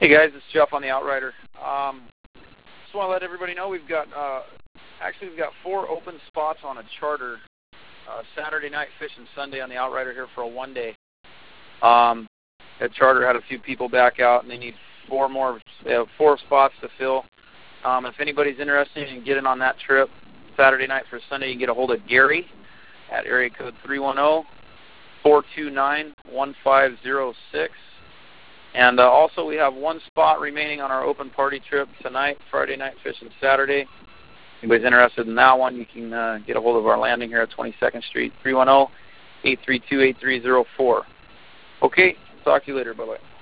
Hey guys, it's Jeff on the Outrider. Just want to let everybody know we've got 4 open spots on a charter. Saturday night fishing, Sunday on the Outrider here for a one-day. That charter had a few people back out, and they need 4 spots to fill. If anybody's interested in getting on that trip Saturday night for Sunday, you can get a hold of Gary at area code 310-429-1506. And also we have 1 spot remaining on our open party trip tonight, Friday night fishing Saturday. If anybody's interested in that one, you can get a hold of our landing here at 22nd Street, 310-832-8304. Okay, talk to you later. Bye-bye.